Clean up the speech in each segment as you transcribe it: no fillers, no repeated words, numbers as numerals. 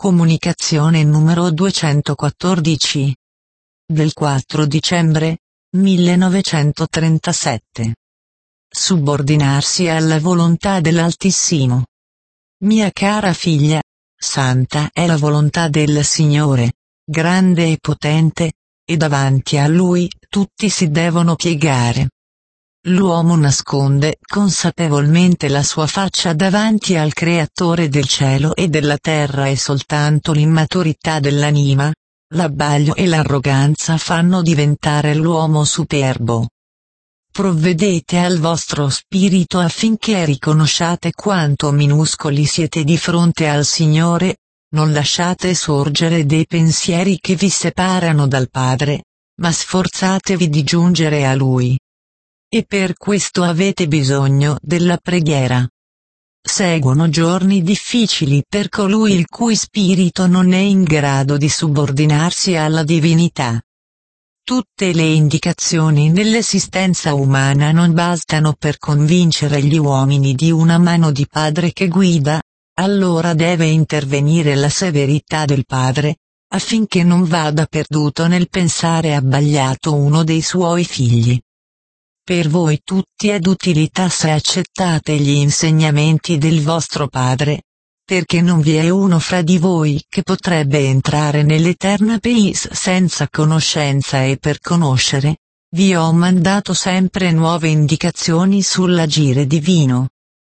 Comunicazione numero 214. Del 4 dicembre 1937. Subordinarsi alla volontà dell'Altissimo. Mia cara figlia, santa è la volontà del Signore, grande e potente, e davanti a Lui tutti si devono piegare. L'uomo nasconde consapevolmente la sua faccia davanti al Creatore del cielo e della terra e soltanto l'immaturità dell'anima, l'abbaglio e l'arroganza fanno diventare l'uomo superbo. Provvedete al vostro spirito affinché riconosciate quanto minuscoli siete di fronte al Signore, non lasciate sorgere dei pensieri che vi separano dal Padre, ma sforzatevi di giungere a Lui. E per questo avete bisogno della preghiera. Seguono giorni difficili per colui il cui spirito non è in grado di subordinarsi alla divinità. Tutte le indicazioni nell'esistenza umana non bastano per convincere gli uomini di una mano di Padre che guida, allora deve intervenire la severità del Padre, affinché non vada perduto nel pensare abbagliato uno dei suoi figli. Per voi tutti è d'utilità se accettate gli insegnamenti del vostro Padre, perché non vi è uno fra di voi che potrebbe entrare nell'eterna pace senza conoscenza e per conoscere, vi ho mandato sempre nuove indicazioni sull'agire divino.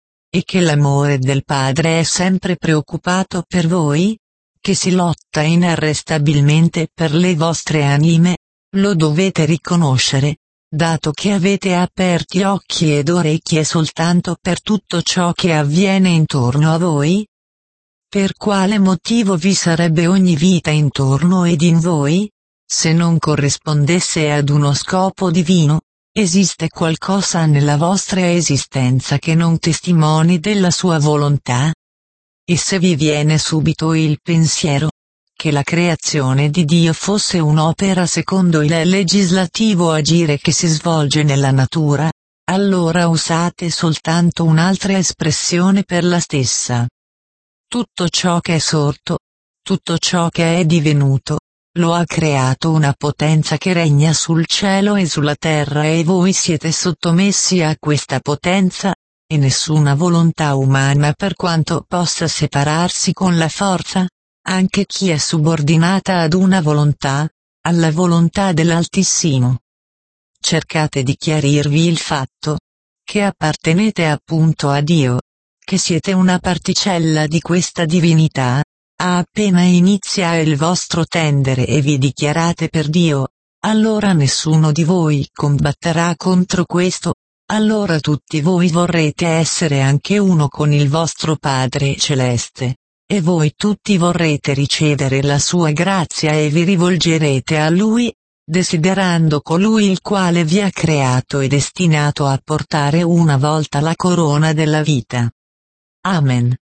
E che l'amore del Padre è sempre preoccupato per voi, che si lotta inarrestabilmente per le vostre anime, lo dovete riconoscere, dato che avete aperti occhi ed orecchie soltanto per tutto ciò che avviene intorno a voi? Per quale motivo vi sarebbe ogni vita intorno ed in voi? Se non corrispondesse ad uno scopo divino, esiste qualcosa nella vostra esistenza che non testimoni della sua volontà? E se vi viene subito il pensiero che la creazione di Dio fosse un'opera secondo il legislativo agire che si svolge nella natura, allora usate soltanto un'altra espressione per la stessa. Tutto ciò che è sorto, tutto ciò che è divenuto, lo ha creato una potenza che regna sul cielo e sulla terra e voi siete sottomessi a questa potenza, e nessuna volontà umana per quanto possa separarsi con la forza, anche chi è subordinata ad una volontà, alla volontà dell'Altissimo. Cercate di chiarirvi il fatto che appartenete appunto a Dio, che siete una particella di questa divinità, appena inizia il vostro tendere e vi dichiarate per Dio, allora nessuno di voi combatterà contro questo, allora tutti voi vorrete essere anche uno con il vostro Padre Celeste. E voi tutti vorrete ricevere la sua grazia e vi rivolgerete a Lui, desiderando colui il quale vi ha creato e destinato a portare una volta la corona della vita. Amen.